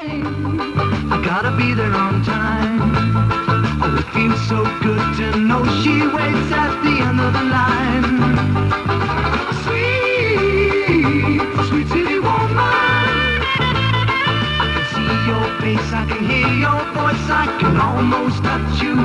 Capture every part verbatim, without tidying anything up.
train. I gotta be there on time. Oh, it feels so good to know she waits at the end of the line. Sweet, sweet city woman. I can see your face, I can hear your voice, I can almost touch you.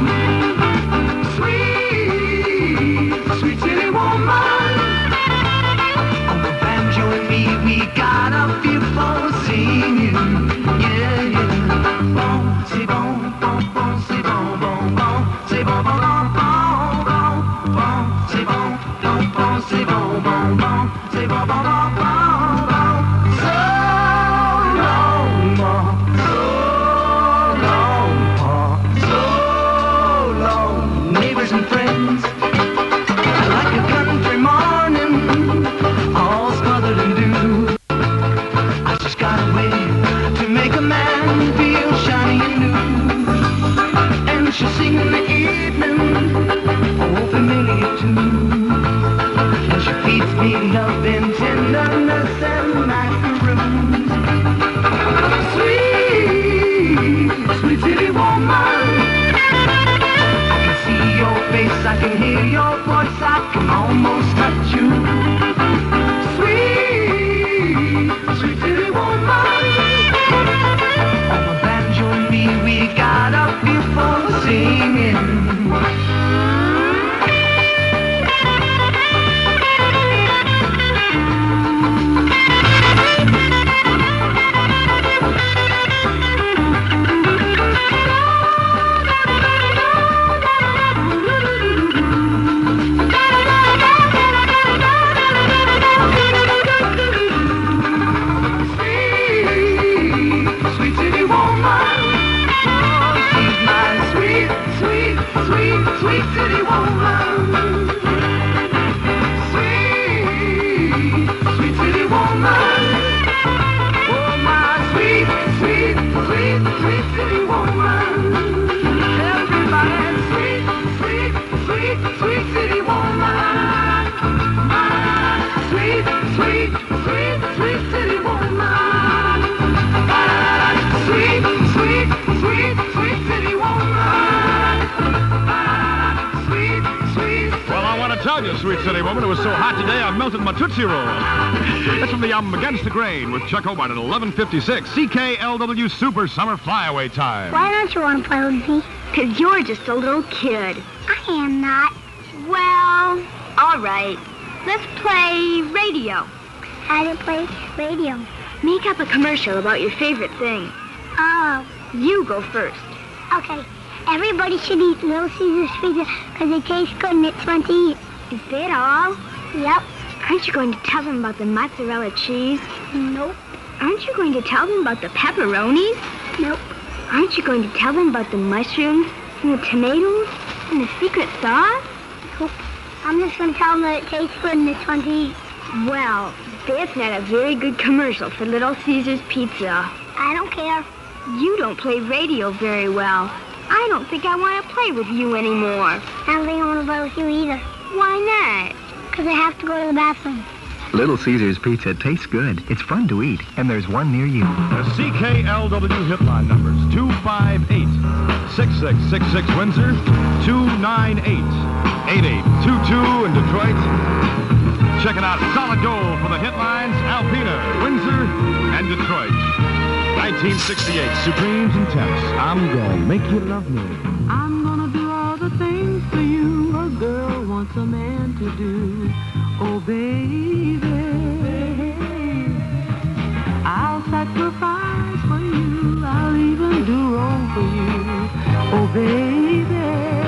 Sweet, sweet city woman. Oh, the banjo and me, we got a feel for singing. Yeah, yeah. Bon, c'est bon, bon, bon, c'est bon, bon, bon, c'est bon, bon, bon, bon, bon, bon, c'est bon, bon, bon, c'est bon, bon, bon, c'est bon, bon, bon, bon, bon. So long, more, so long, more, so long. Neighbors and friends, like a country morning, all smothered in dew. I just got a way to make a man feel shiny and new. And she'll sing in the evening, oh, familiar tune. And she feeds me love and tenderness and macaroons. Sweet, sweet city woman. I can see your face, I can hear your voice, I can almost touch you. Sweet, sweet city woman. On the banjo and me, we got a feel for singing. Sweet city woman. Oh, she's my sweet, sweet, sweet, sweet city woman. Sweet, sweet city woman. Oh, my sweet, sweet, sweet, sweet city woman. Everybody, sweet, sweet, sweet, sweet city woman. My sweet, sweet, sweet, sweet city woman. Sweet, sweet, sweet, sweet city woman. Sweet, sweet. Well, I want to tell you, sweet city woman, it was so hot today I melted my Tootsie Roll. That's from the album Against the Grain with Chuck Hobart at eleven fifty-six. C K L W Super Summer Flyaway Time. Why don't you want to play with me? Because you're just a little kid. I am not. Well, all right. Let's play radio. How to play radio. Make up a commercial about your favorite thing. Oh, You go first. okay. Everybody should eat Little Caesar's pizza because it tastes good and it's fun to eat. Is that all? Yep. Aren't you going to tell them about the mozzarella cheese? Nope. Aren't you going to tell them about the pepperonis? Nope. Aren't you going to tell them about the mushrooms and the tomatoes and the secret sauce? Nope. I'm just going to tell them that it tastes good and it's fun to eat. Well, that's not a very good commercial for Little Caesar's Pizza. I don't care. You don't play radio very well. I don't think I want to play with you anymore. I don't think I want to play with you either. Why not? Because I have to go to the bathroom. Little Caesar's Pizza tastes good. It's fun to eat, and there's one near you. The C K L W hitline numbers two five eight, six six six six Windsor, two nine eight, eight eight two two in Detroit. Checking out Solid Gold for the hitlines, Alpena, Windsor, and Detroit. nineteen sixty-eight, Supremes and Temps. I'm gonna make you love me. I'm gonna do all the things for you a girl wants a man to do. Oh, baby, I'll sacrifice for you. I'll even do wrong for you. Oh, baby,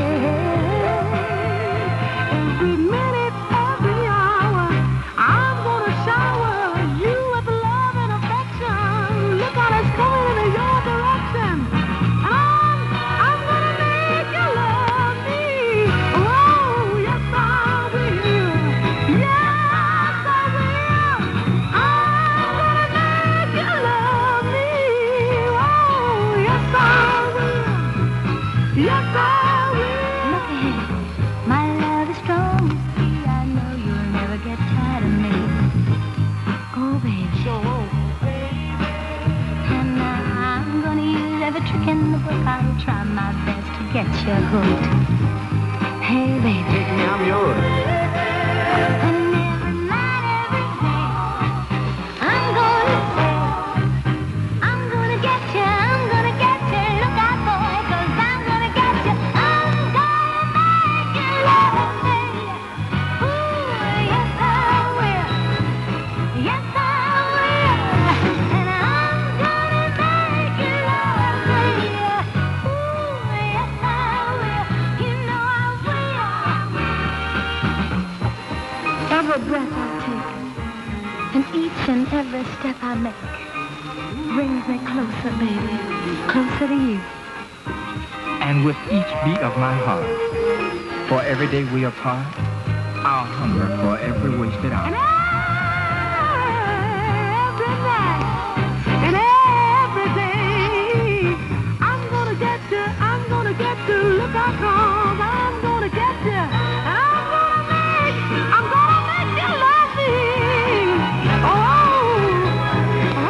every minute, every hour, I'm gonna shower you with love and affection. Look out, it's coming in your direction. And I'm, I'm gonna make you love me. Oh, yes, I will. Yes, I will. I'm gonna make you love me. Oh, yes, I will. Yes, I every trick in the book. I'll try my best to get you hooked. Hey, baby. Take me, I'm yours. And every night, every day, I'm gonna say, I'm gonna get you, I'm gonna get you. Look out, boy, 'cause I'm gonna get you. I'm gonna make you love me. Ooh, yes, I will. Yes, I will. And I'm gonna make you love me. Ooh, yes, I will. You know I will. Every breath I take, and each and every step I make, brings me closer, baby, closer to you. And with each beat of my heart, for every day we apart, I'll hunger for every wasted hour. And every night, and every day, I'm gonna get you, I'm gonna get you. Look out, 'cause I'm gonna get you. And I'm gonna make, I'm gonna make you love me. Oh, oh, I'm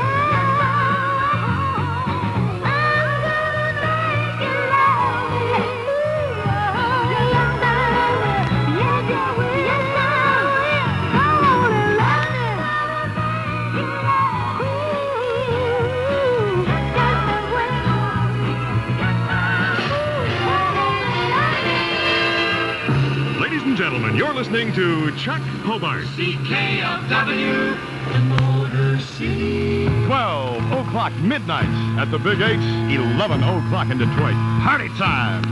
gonna make you love me. Yes, I will. Yes, I will. Yes, I will. I wanna love you. Ooh, yes, I will. Ladies and gentlemen, you're listening to Chuck Hobart. C K L W, the Motor City. twelve o'clock midnight at the Big H, eleven o'clock in Detroit. Party time!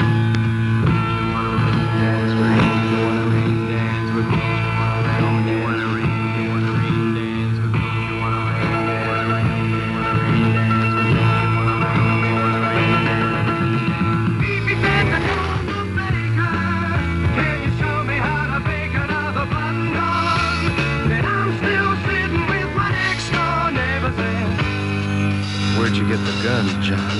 Beefy fat, I'm a baker. Can you show me how to bake another button gun? And I'm still sitting with my next door neighbor saying, Where'd you get the gun, John?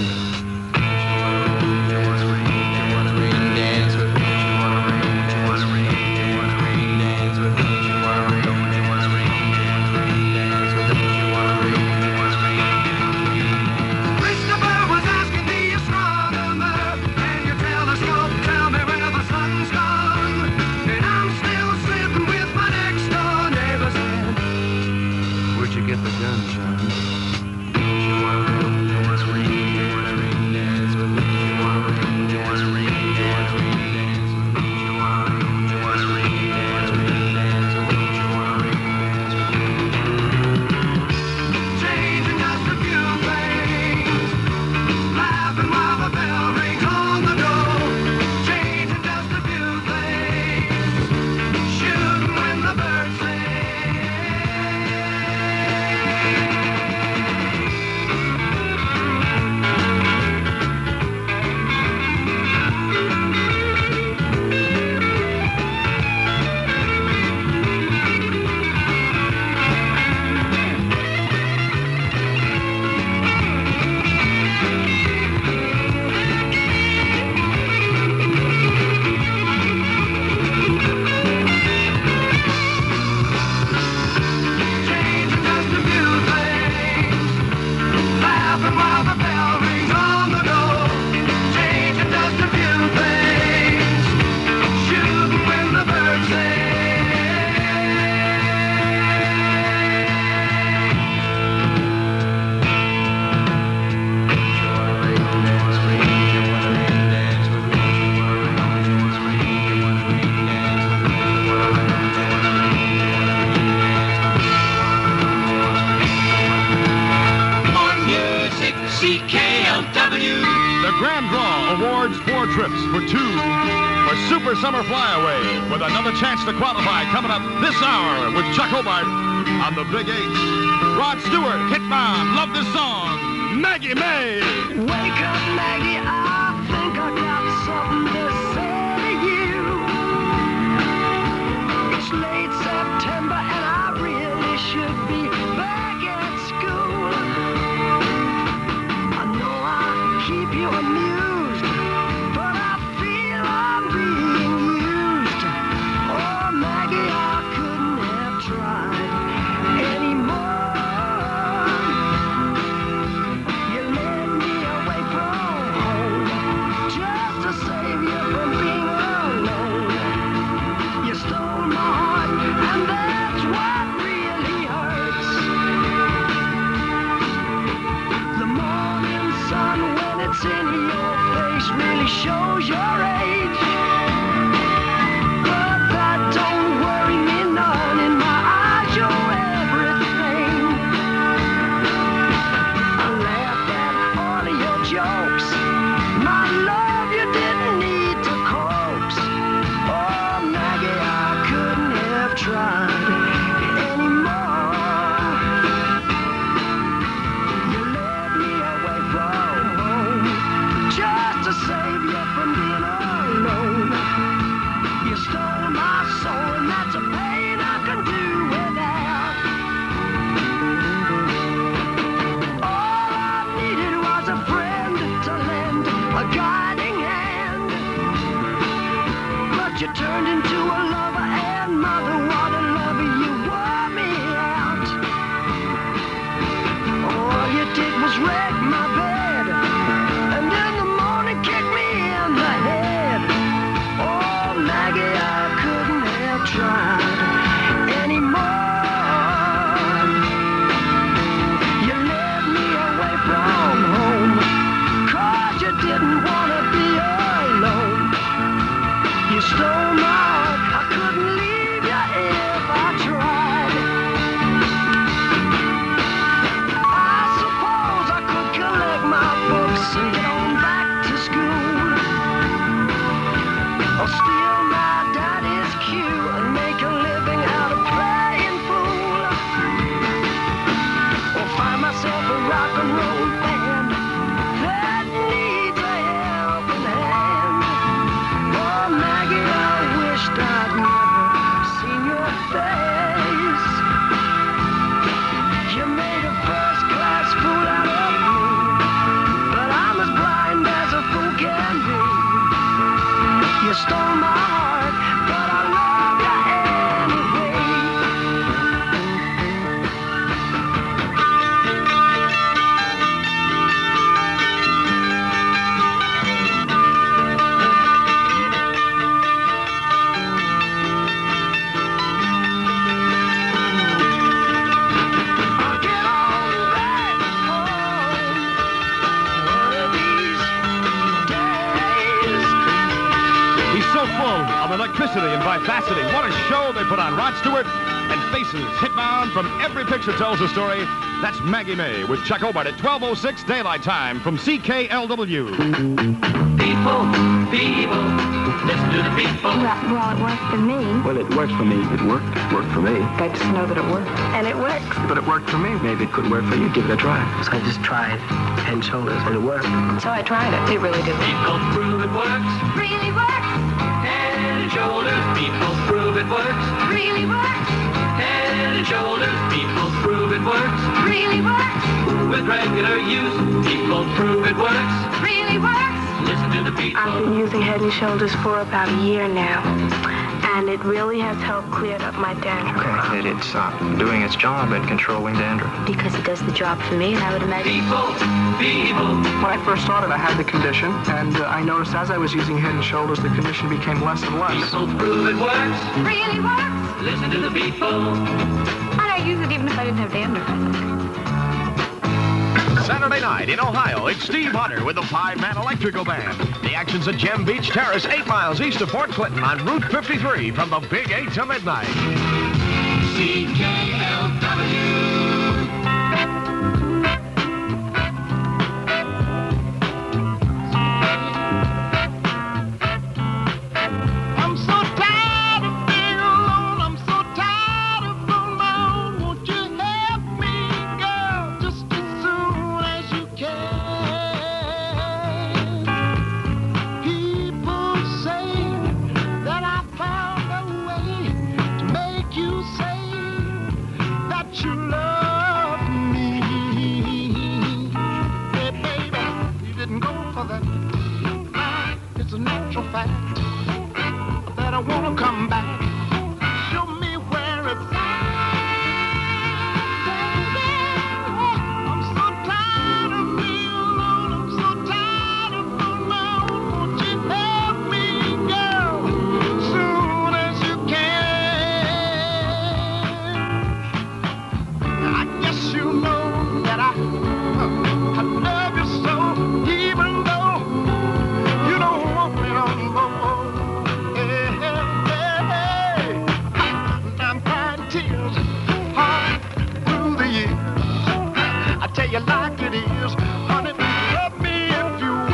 Christopher was asking the astronomer, can your telescope tell me where the sun's gone? And I'm still sitting with my next door neighbor saying, Where'd you get the gun, John? changing just a few things, laughing while the bell rings on the door. Changing just a few things, shooting when the birds sing. Changing just a few things, laughing while the bell rings on the door. Changing just a few things, shooting when the birds sing. More music, C K L W. The Grand Draw awards four trips for two for Super Summer Flyaway with another chance to qualify coming up this hour with Chuck Hobart on the Big H. Rod Stewart, Hitman, love this song. Maggie May. Wake up, Maggie, I think I got something to say to you. It's late September and I really should be back at school. I know I keep you amused, but I feel I'm being used. Oh, Maggie, I couldn't have tried anymore. You led me away from turned into a lover and mother. What a lover, you wore me out. All you did was wreck my bed, and in the morning kick me in the head. Oh, Maggie, I couldn't have tried anymore. You led me away from home, 'cause you didn't want to be alone. You stole my heart, I couldn't leave you if I tried. I suppose I could collect my books and get on back to school, or steal my daddy's cue and make a living out of playing fool, or find myself a rock and roll band that needs a helping hand. Oh, Maggie, I wished I'd never seen your face. You made a first-class fool out of me, but I'm as blind as a fool can be. You stole my heart, but I love you anyway. I'll get on back home one of these days. He's so full of electricity and vivacity. What a show they put on. Rod Stewart and Faces, hitbound from every picture tells a story. That's Maggie May with Chuck Hobart at twelve oh six Daylight Time from C K L W. People, people, listen to the people. Well, well, it worked for me. Well, it worked for me. It worked. It worked for me. Got to know that it worked. And it works. But it worked for me. Maybe it could work for you. Give it a try. So I just tried Head and Shoulders, and it worked. So I tried it. It really did. People prove it works. Really works. Head and shoulders, people prove it works. Really works. Head and shoulders, people prove it works. Really works. With regular use, people prove it works. Really works. Listen to the people. I've been using Head and Shoulders for about a year now, and it really has helped clear up my dandruff. Okay, it, it's uh, doing its job at controlling dandruff. Because it does the job for me, and I would imagine. People, people. When I first started, I had the condition, and uh, I noticed as I was using Head and Shoulders, the condition became less and less. People prove it works. Really works. Listen to the people. I'd use it even if I didn't have dandruff. Saturday night in Ohio, it's Steve Hunter with the five-man electrical band. The action's at Gem Beach Terrace, eight miles east of Fort Clinton on Route fifty-three from the Big Eight to midnight. C K L W. I'm so tired of being alone. I'm so tired of being alone. Won't you help me, girl, just as soon as you can? People say that I found a way to make you say that you love me. Hey, baby, you didn't go for that. It's a natural fact that I wanna come back. Show me where it's at. I'm so tired of being alone. I'm so tired of being alone. Won't you help me, girl, soon as you can? I guess you know that I, I love you so, even though you don't want me no more. Hey, hey, hey. I'm crying tears all through the years. I tell you like it is, honey, love me if you will.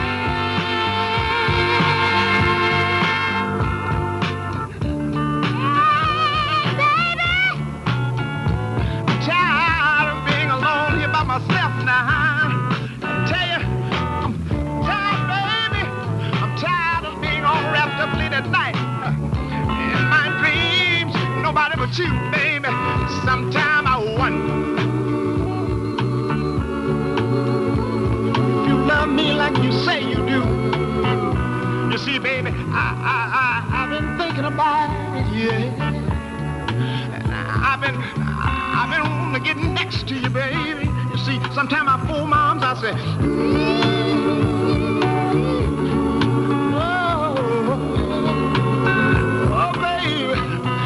I'm tired of being alone here by myself now. I tell you, I'm tired, baby. I'm tired of being all wrapped up late at night. In my dreams, nobody but you, baby. Sometime I wonder if you love me like you say you do. You see, baby, I, I, I, I've been thinking thinking about it, yeah. And I've been, I've been wanting to get next to you, baby. You see, sometimes I fool my arms, I say, oh, oh, baby.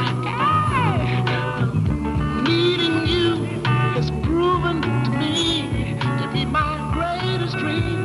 Hey, needing you has proven to me to be my greatest dream.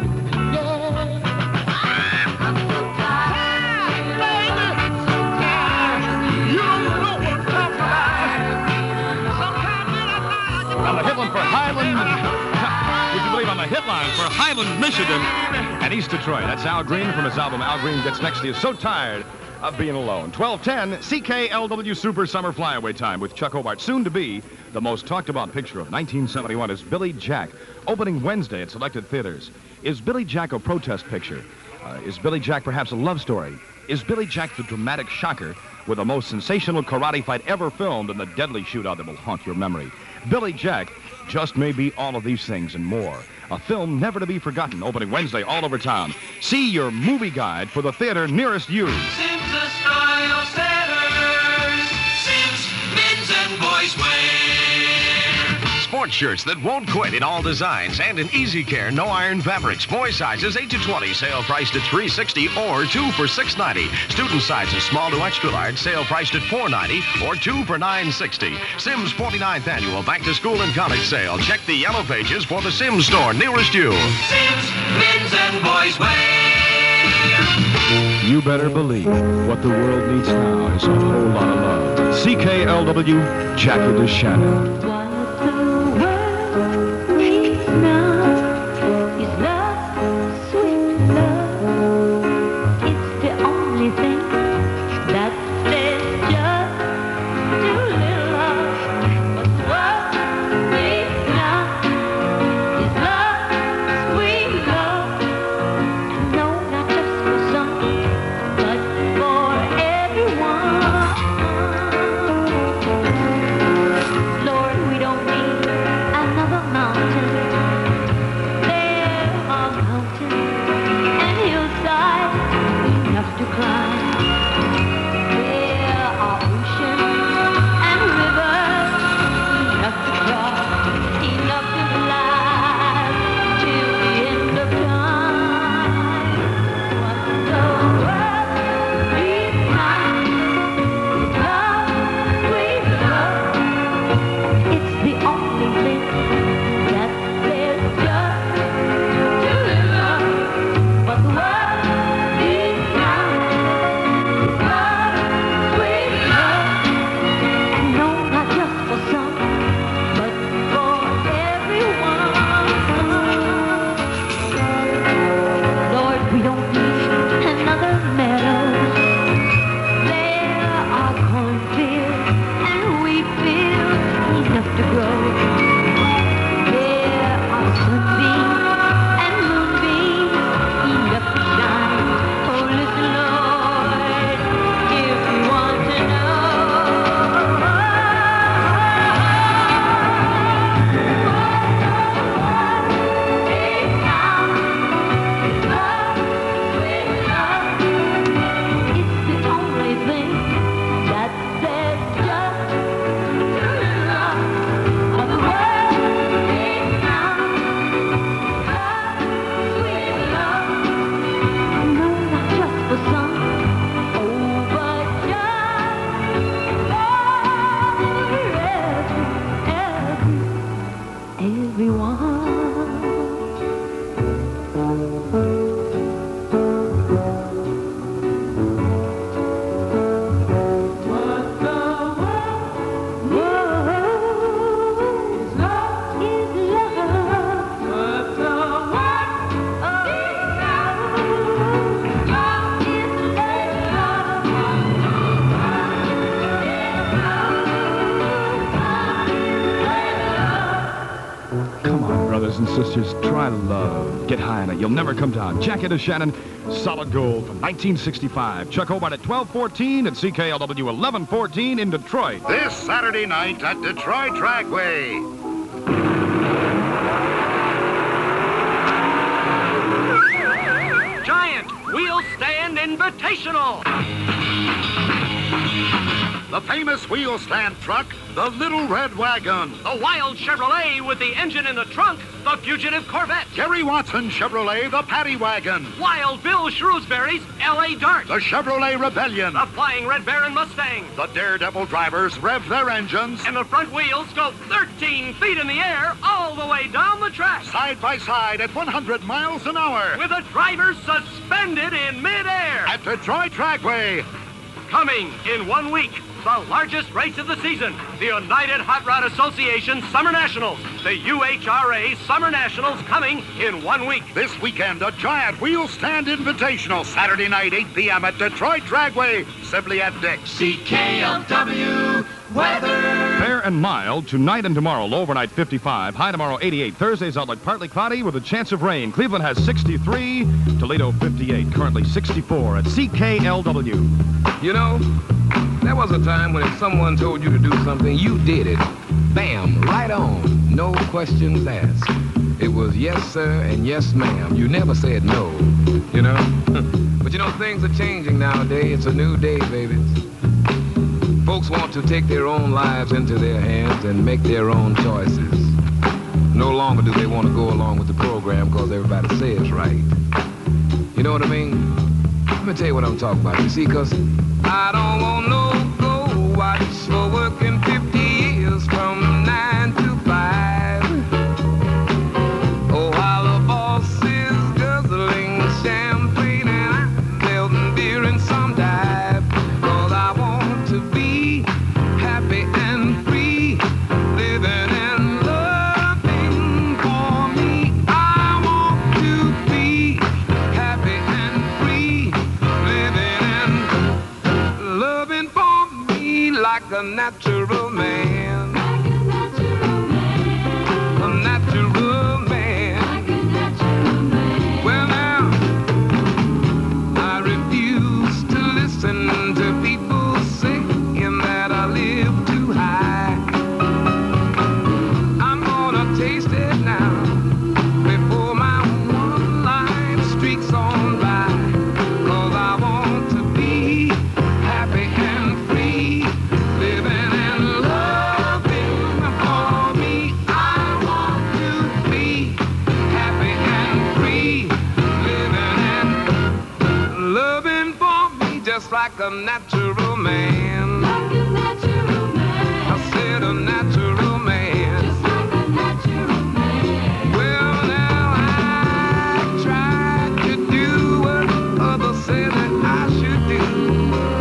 For Highland, would you believe on the hitline for Highland, Michigan, and East Detroit. That's Al Green from his album Al Green Gets Next to You. So tired of being alone. twelve ten, C K L W Super Summer Flyaway Time with Chuck Hobart. Soon to be the most talked about picture of nineteen seventy-one is Billy Jack, opening Wednesday at selected theaters. Is Billy Jack a protest picture? Uh, is Billy Jack perhaps a love story? Is Billy Jack the dramatic shocker with the most sensational karate fight ever filmed and the deadly shootout that will haunt your memory? Billy Jack just may be all of these things and more. A film never to be forgotten, opening Wednesday all over town. See your movie guide for the theater nearest you. Simms the style setters. Simms men's and boys wear. Sports shirts that won't quit in all designs and in easy care, no iron fabrics. Boy sizes eight to twenty, sale priced at three sixty or two for six ninety. Student sizes small to extra large, sale priced at four ninety or two for nine sixty. Simms forty-ninth annual back to school and college sale. Check the yellow pages for the Simms store nearest you. Simms men's and boys wear. You better believe what the world needs now is a whole lot of love. C K L W, Jackie DeShannon. And sisters, try love. Get high on it. You'll never come down. Jackie DeShannon, Solid Gold from nineteen sixty-five. Chuck Hobart at twelve fourteen at C K L W eleven fourteen in Detroit. This Saturday night at Detroit Trackway. Giant Wheel Stand Invitational. The famous wheel stand truck, the Little Red Wagon. The wild Chevrolet with the engine in the trunk, the fugitive Corvette. Gary Watson Chevrolet, the Paddy Wagon. Wild Bill Shrewsbury's L A Dart. The Chevrolet Rebellion. The Flying Red Baron Mustang. The Daredevil drivers rev their engines. And the front wheels go thirteen feet in the air all the way down the track. Side by side at one hundred miles an hour. With a driver suspended in midair. At Detroit Trackway. Coming in one week, the largest race of the season, the United Hot Rod Association Summer Nationals. The U H R A Summer Nationals coming in one week. This weekend, a giant wheel stand invitational. Saturday night, eight p.m. at Detroit Trackway. Simply at Dick's. C K L W weather. Fair and mild tonight and tomorrow. Low overnight fifty-five. High tomorrow eighty-eight. Thursday's outlook partly cloudy with a chance of rain. Cleveland has sixty-three. Toledo fifty-eight. Currently sixty-four at C K L W. You know, there was a time when if someone told you to do something, you did it. Bam, right on. No questions asked. It was yes, sir, and yes, ma'am. You never said no, you know? But you know, things are changing nowadays. It's a new day, baby. Folks want to take their own lives into their hands and make their own choices. No longer do they want to go along with the program because everybody says right. You know what I mean? Let me tell you what I'm talking about. You see, because I don't want no go watch for working fifty years from nine to five. Oh, while the boss is guzzling champagne and I'm melting beer in some dive. Cause I want to be happy and free, living and loving for me. I want to be happy and free, living and loving for me like a natural man. Like a natural man. A natural man. Like a natural man. Well now, I refuse to listen to people saying that I live too high. I'm gonna taste it now before my one line streaks on by. Cause I want to be happy and free, living and loving for me. I want to be happy and free, living and loving for me just like a natural man. Like a natural man. I said a natural man. Just like a natural man. Well now I tried to do what others say that I should do.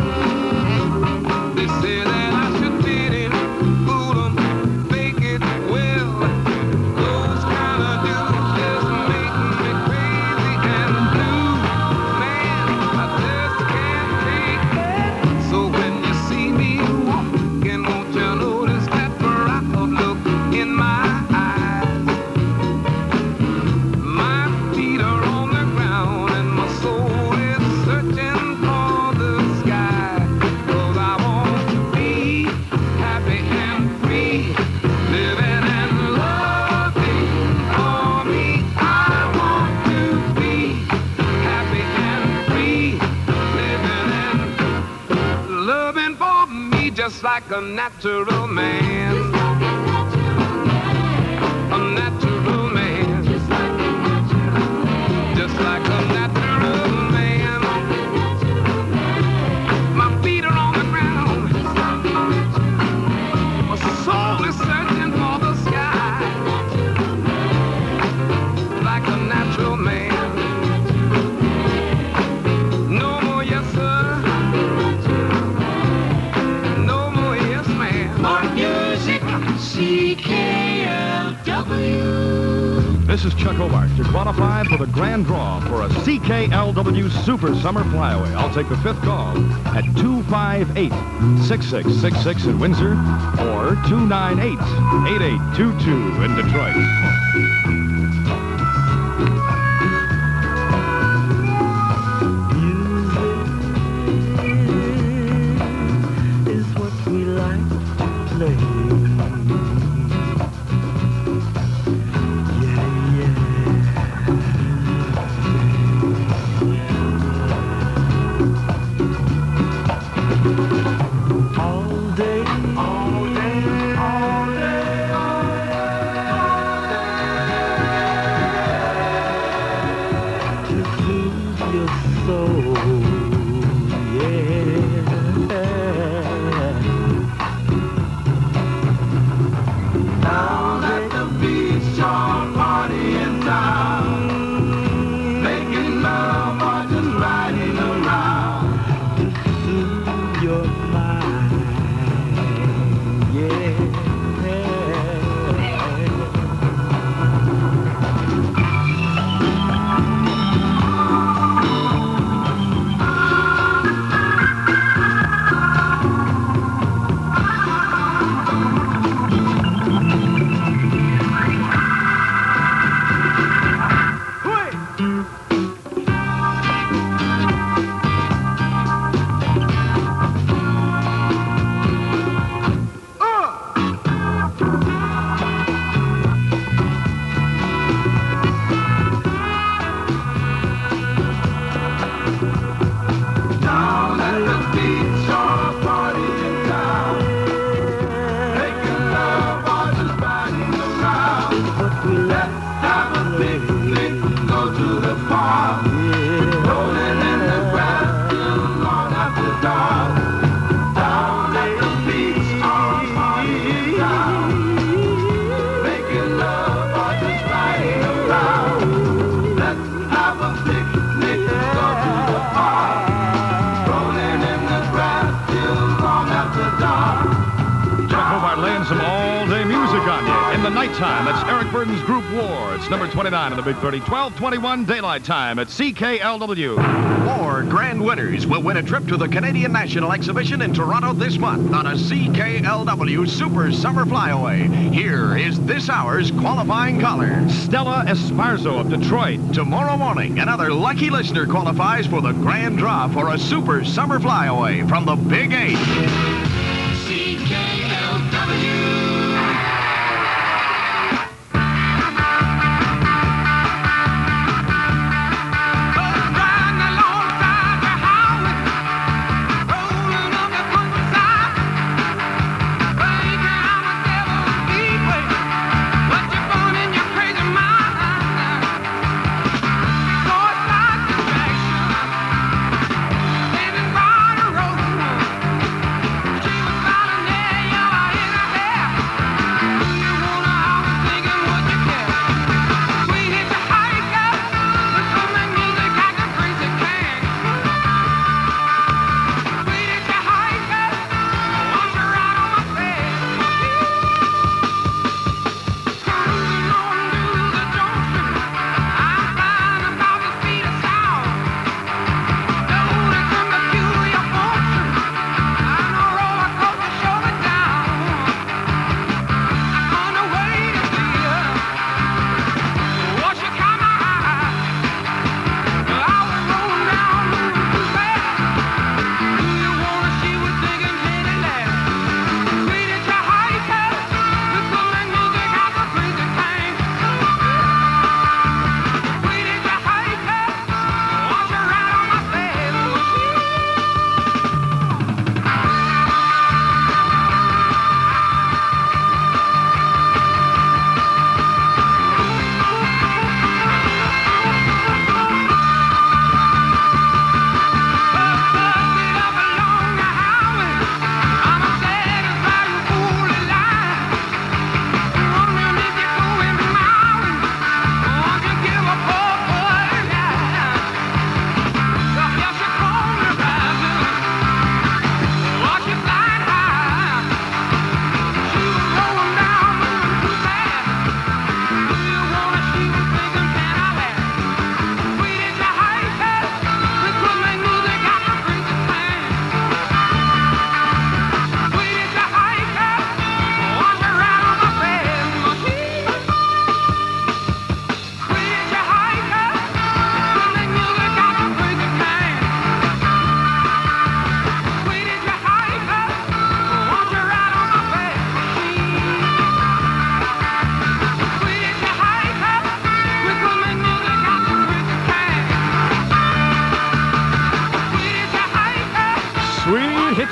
They say that I should fit in, fool 'em, fake it well. Those kind of dudes just make me crazy and blue. Man, I just can't take it. So when you see me walking, won't you notice that proud look in my eyes? My feet are on the ground and my soul is searching for the sky. Cause I want to be happy and free, living and loving for me. I want to be happy and free, living and loving for me just like a natural man. A natural man. Just like a natural man. Just like a natural man. My feet are on the ground. My soul is searching for the sky. Like a natural man. No more yes sir. No more yes ma'am. More music, C K L W. This is Chuck Hobart to qualify for the grand draw for a C K L W Super Summer Flyaway. I'll take the fifth call at two five eight, six six six six in Windsor or two nine eight, eight eight two two in Detroit. Is what we like to play. All your soul, yeah. Down at the beach, all party in town, making love or just riding around to soothe your mind, yeah. Down at the beach, all party in town, making love or just riding around. Let's have a picnic, go to the park, rolling in the grass till long after dark. Down at the beach, all party in town, making love or just riding around. Let's have a picnic, go to the park, rolling in the grass till long after dark. Jack Hobart laying some all-day music on you. In the nighttime, that's Eric Burden's Group War. It's number twenty-nine on the Big thirty. twelve twenty-one daylight time at C K L W. Four grand winners will win a trip to the Canadian National Exhibition in Toronto this month on a C K L W Super Summer Flyaway. Here is this hour's qualifying caller, Stella Esparzo of Detroit. Tomorrow morning, another lucky listener qualifies for the grand draw for a Super Summer Flyaway from the Big Eight. C K L W.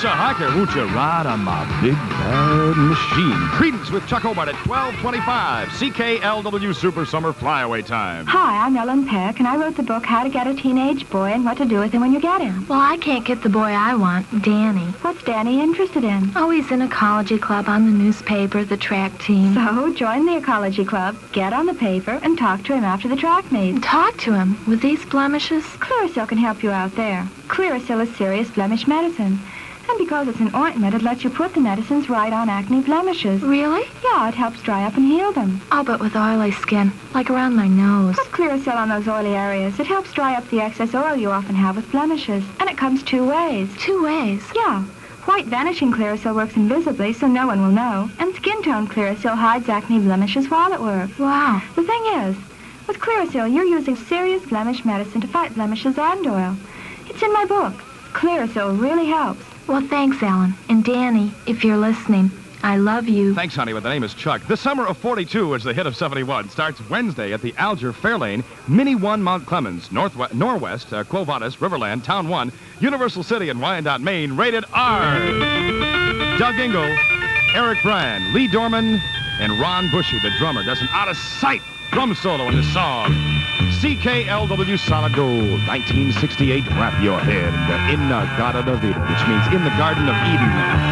hitchhiker, won't you ride on my big bad machine? Credence with Chuck Hobart at twelve twenty-five. C K L W Super Summer Flyaway Time. Hi, I'm Ellen Peck, and I wrote the book How to Get a Teenage Boy and What to Do with Him When You Get Him. Well, I can't get the boy I want, Danny. What's Danny interested in? Oh, he's in ecology club, on the newspaper, the track team. So, join the ecology club, get on the paper, and talk to him after the track meet. Talk to him? With these blemishes? Clearasil can help you out there. Clearasil is serious blemish medicine. And because it's an ointment, it lets you put the medicines right on acne blemishes. Really? Yeah, it helps dry up and heal them. Oh, but with oily skin, like around my nose. Put Clearasil on those oily areas. It helps dry up the excess oil you often have with blemishes. And it comes two ways. Two ways? Yeah. White vanishing Clearasil works invisibly, so no one will know. And skin tone Clearasil hides acne blemishes while it works. Wow. The thing is, with Clearasil, you're using serious blemish medicine to fight blemishes and oil. It's in my book. Clearasil really helps. Well, thanks, Ellen. And Danny, if you're listening, I love you. Thanks, honey, but the name is Chuck. The Summer of forty-two is the hit of seventy-one. Starts Wednesday at the Alger Fairlane, Mini one Mount Clemens, Northwest, Norwest, uh, Quo Vadis, Riverland, Town one, Universal City, and Wyandotte, Maine. Rated R. Doug Ingle, Eric Bryan, Lee Dorman, and Ron Bushy, the drummer, does an out-of-sight drum solo in the song. C K L W Solid Gold, nineteen sixty-eight, Wrap Your Head in the Garden of Eden, which means in the Garden of Eden.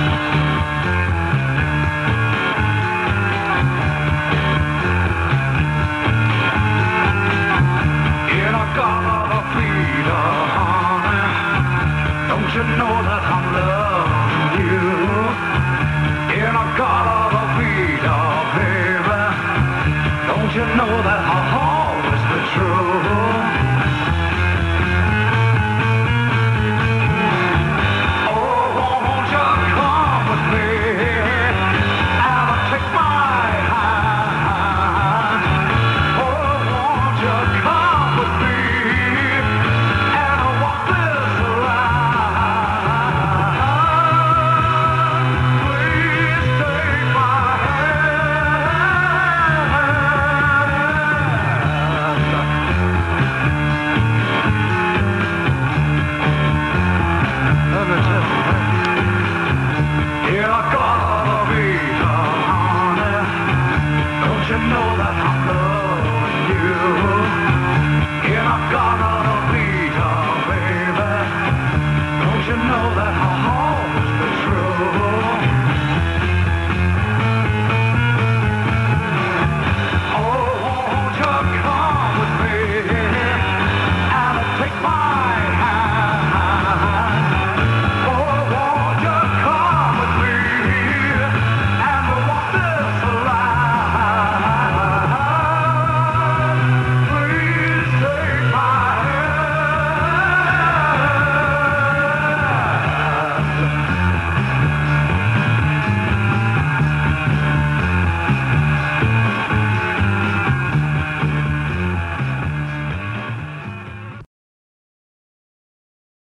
In a garden of freedom, honey, don't you know that I'm loving you? In a garden